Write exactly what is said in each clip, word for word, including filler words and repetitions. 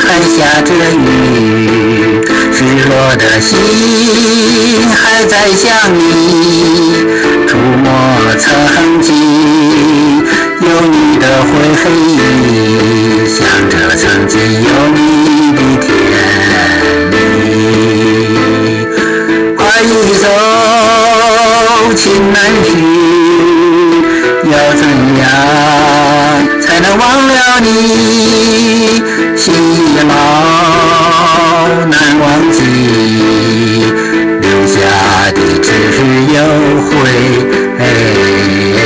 还下着雨，失落的心还在想你，触摸曾经有你的回忆，想着曾经有你的甜蜜。爱一走情难续，要怎样才能忘了你？心已老难忘记，留下的只有回忆。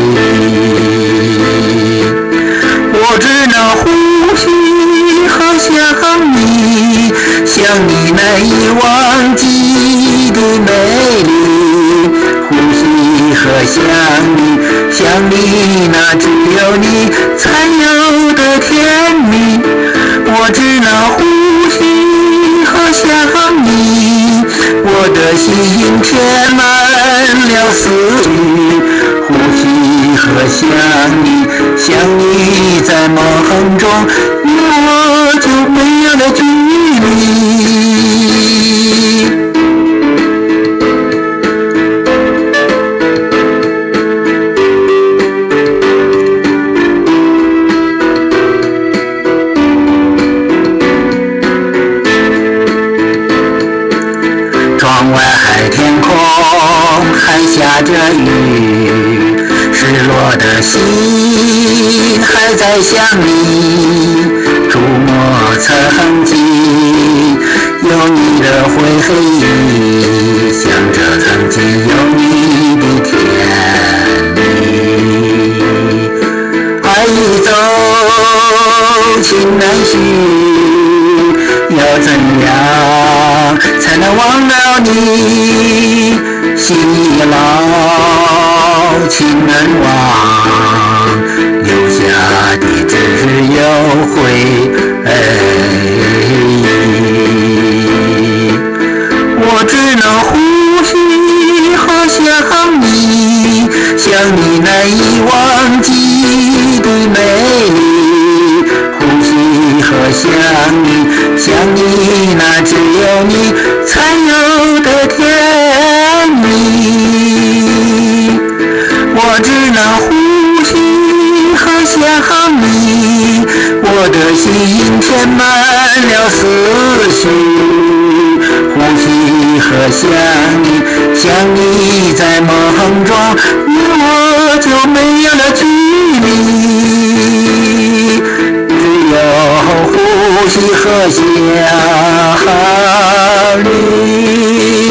我只能呼吸和想你，想你难以忘记的美丽，呼吸和想你，想你那只有你才有的甜蜜。我只能呼吸和想你，我的心填满了思绪，呼吸和想你，想你在梦中，我就没有了距离。窗外天空还下着雨，失落的心还在想你，触摸曾经有你的回忆，想着曾经有你的甜蜜。爱一走情难续，要怎样才能忘了你？心已老情难忘，留下的只有回忆。我只能呼吸和想你，想你难以忘记的美丽，呼吸和想你，想你那只有你才有的甜蜜。我只能呼吸和想你，我的心填满了思绪，呼吸和想你，想你在梦中，我就没有了距离，只有呼吸和想你。